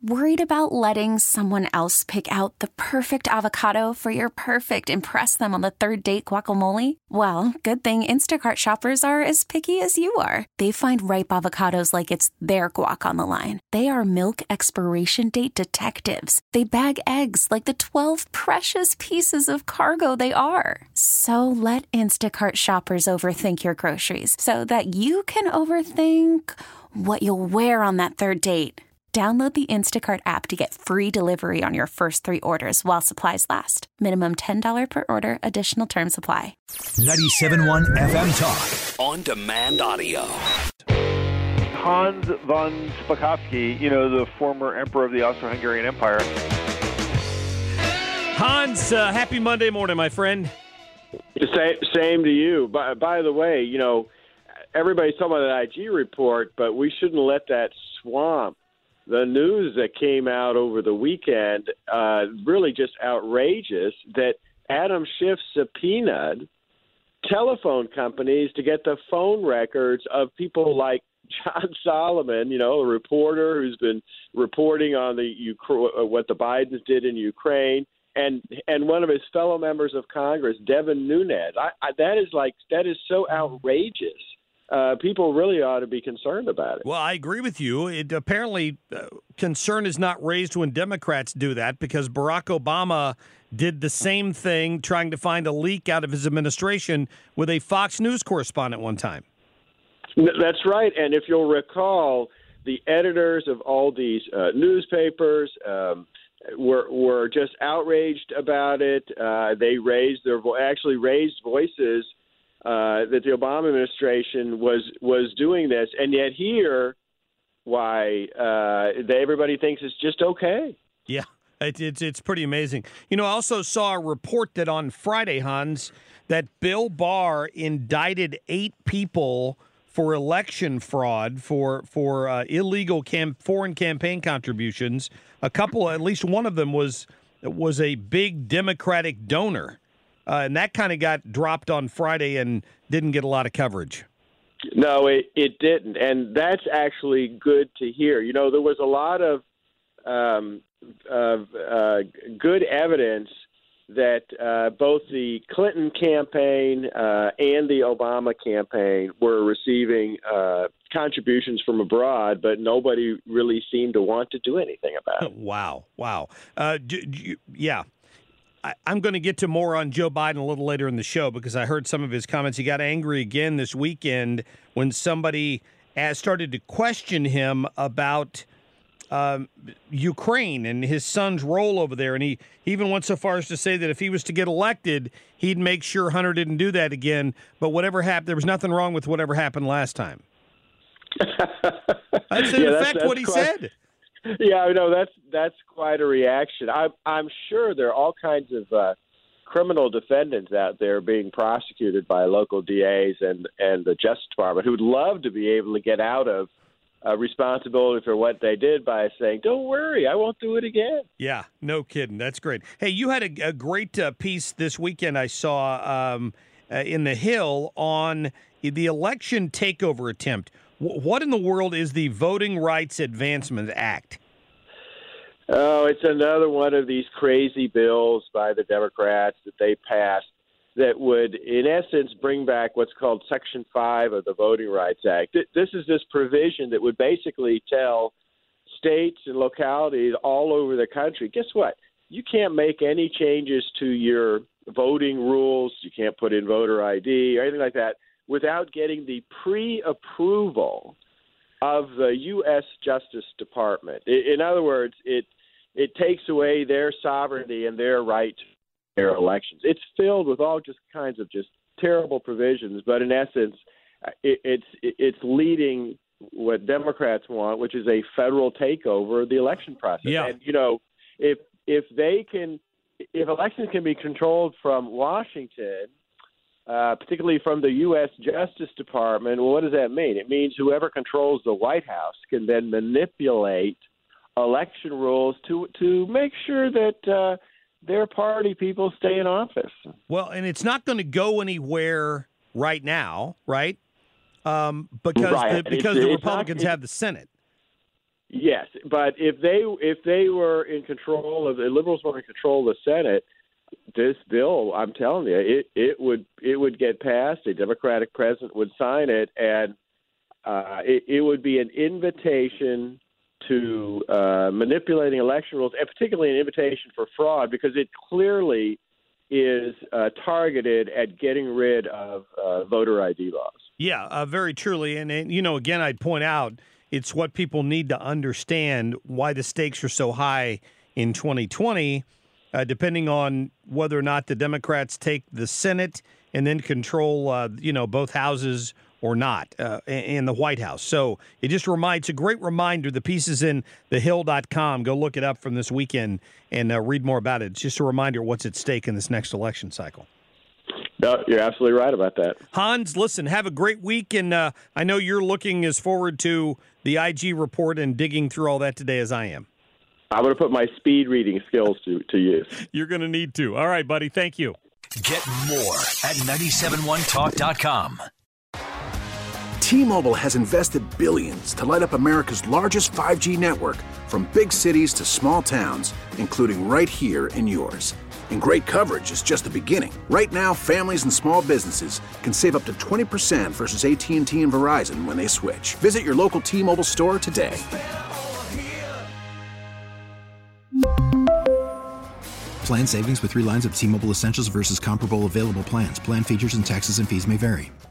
Worried about letting someone else pick out the perfect avocado for your perfect impress them on the third date guacamole? Well, good thing Instacart shoppers are as picky as you are. They find ripe avocados like it's their guac on the line. They are milk expiration date detectives. They bag eggs like the 12 precious pieces of cargo they are. So let Instacart shoppers overthink your groceries so that you can overthink what you'll wear on that third date. Download the Instacart app to get free delivery on your first 3 orders while supplies last. Minimum $10 per order. Additional terms apply. 97.1 FM Talk. On demand audio. Hans von Spakovsky, the former emperor of the Austro-Hungarian Empire. Hans, happy Monday morning, my friend. Same to you. By the way, everybody's talking about the IG report, but we shouldn't let that swamp the news that came out over the weekend. Really just outrageous that Adam Schiff subpoenaed telephone companies to get the phone records of people like John Solomon, a reporter who's been reporting on what the Bidens did in Ukraine, and one of his fellow members of Congress, Devin Nunes. That is so outrageous. People really ought to be concerned about it. Well, I agree with you. It apparently concern is not raised when Democrats do that, because Barack Obama did the same thing, trying to find a leak out of his administration with a Fox News correspondent one time. That's right. And if you'll recall, the editors of all these newspapers were just outraged about it. They raised voices that the Obama administration was doing this, and yet here, everybody thinks it's just okay. Yeah, it's pretty amazing. I also saw a report that on Friday, Hans, that Bill Barr indicted 8 people for election fraud, for illegal foreign campaign contributions. A couple, at least one of them was a big Democratic donor. And that kind of got dropped on Friday and didn't get a lot of coverage. No, it didn't. And that's actually good to hear. There was a lot of good evidence that both the Clinton campaign and the Obama campaign were receiving contributions from abroad, but nobody really seemed to want to do anything about it. Wow. Yeah. I'm going to get to more on Joe Biden a little later in the show, because I heard some of his comments. He got angry again this weekend when somebody started to question him about Ukraine and his son's role over there. And he even went so far as to say that if he was to get elected, he'd make sure Hunter didn't do that again. But whatever happened, there was nothing wrong with whatever happened last time. That's in effect what he said. Yeah, I know that's quite a reaction. I'm sure there are all kinds of criminal defendants out there being prosecuted by local DAs and the Justice Department who would love to be able to get out of responsibility for what they did by saying, "Don't worry, I won't do it again." Yeah, no kidding. That's great. Hey, you had a great piece this weekend I saw in The Hill on the election takeover attempt. What in the world is the Voting Rights Advancement Act? Oh, it's another one of these crazy bills by the Democrats that they passed that would, in essence, bring back what's called Section 5 of the Voting Rights Act. This is this provision that would basically tell states and localities all over the country, guess what? You can't make any changes to your voting rules. You can't put in voter ID or anything like that without getting the pre-approval of the U.S. Justice Department. In other words, it takes away their sovereignty and their right to their elections. It's filled with all just kinds of just terrible provisions, but in essence, it's leading what Democrats want, which is a federal takeover of the election process. Yeah. And if elections can be controlled from Washington, particularly from the U.S. Justice Department, well, what does that mean? It means whoever controls the White House can then manipulate election rules to make sure that their party people stay in office. Well, and it's not going to go anywhere right now, right? Because the Republicans have the Senate. Yes, but if they were in control of the liberals were in control of the Senate, this bill, I'm telling you, it would get passed. A Democratic president would sign it, and it would be an invitation to manipulating election rules, and particularly an invitation for fraud, because it clearly is targeted at getting rid of voter ID laws. Yeah, very truly. And, again, I'd point out it's what people need to understand why the stakes are so high in 2020, depending on whether or not the Democrats take the Senate and then control, both houses or not, in the White House. So it's a great reminder. The piece is in thehill.com. Go look it up from this weekend and read more about it. It's just a reminder what's at stake in this next election cycle. No, you're absolutely right about that. Hans, listen, have a great week, and I know you're looking as forward to the IG report and digging through all that today as I am. I'm going to put my speed reading skills to use. You're going to need to. All right, buddy. Thank you. Get more at 971talk.com. T-Mobile has invested billions to light up America's largest 5G network, from big cities to small towns, including right here in yours. And great coverage is just the beginning. Right now, families and small businesses can save up to 20% versus AT&T and Verizon when they switch. Visit your local T-Mobile store today. Plan savings with 3 lines of T-Mobile Essentials versus comparable available plans. Plan features and taxes and fees may vary.